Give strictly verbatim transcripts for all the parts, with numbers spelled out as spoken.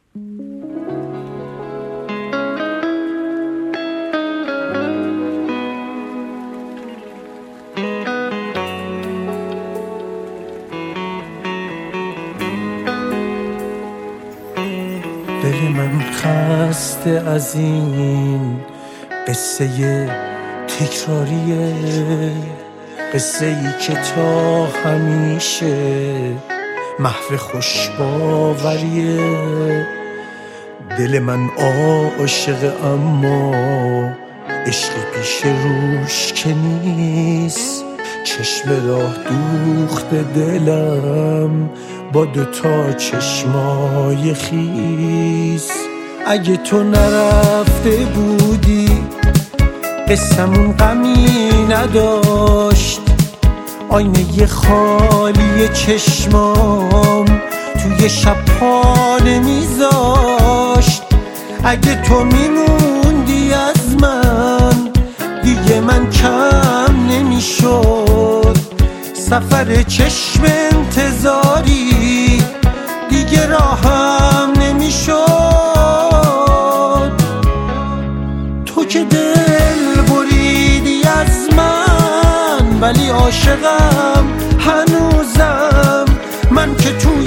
دل من خسته از این قصه تکراریه، قصه ای که تا همیشه محو خوشباوریه. دل من عاشق اما عشق پیش روش که نیست، چشم راه دوخته دلم با دوتا چشمای خیس. اگه تو نرفته بودی قصمون غمی نداشت، آینه خالی چشمام توی شب پا نمیذاشت. اگه تو میموندی از من دیگه من کم نمیشد، سفر چشم انتظاری دیگه راهم نمیشد. تو که دل بریدی از من ولی عاشقم هنوزم، من که توی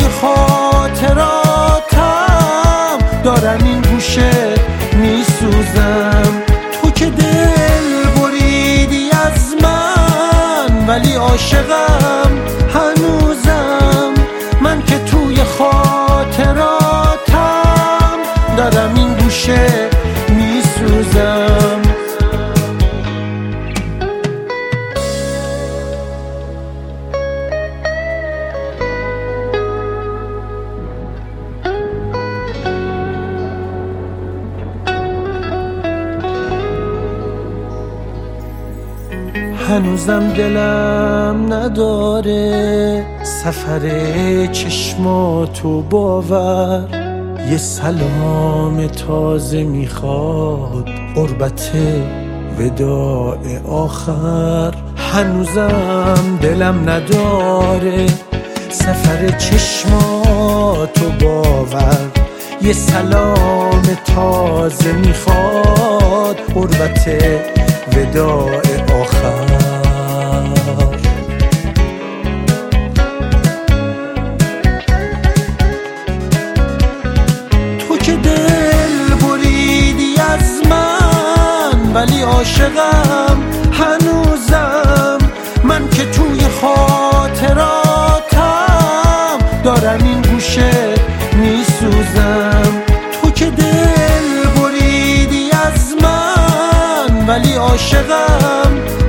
خاطراتم دارم این گوشه میسوزم. تو که دل بریدی از من ولی عاشقم هنوزم، من که توی خاطراتم دارم این گوشه میسوزم. هنوزم دلم نداره سفر چشماتو باور، یه سلام تازه میخواد قربت وداع آخر. هنوزم دلم نداره سفر چشماتو باور، یه سلام تازه میخواد قربت وداع آخر. تو که دل بریدی از من ولی عاشقم هنوزم، من که توی خاطراتم دارم این گوشه میسوزم. تو که دل بریدی از من ولی عاشقم